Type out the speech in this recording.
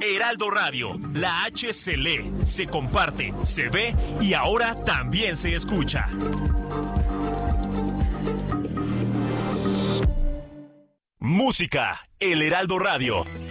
Heraldo Radio, la H se lee, se comparte, se ve y ahora también se escucha. Música, El Heraldo Radio.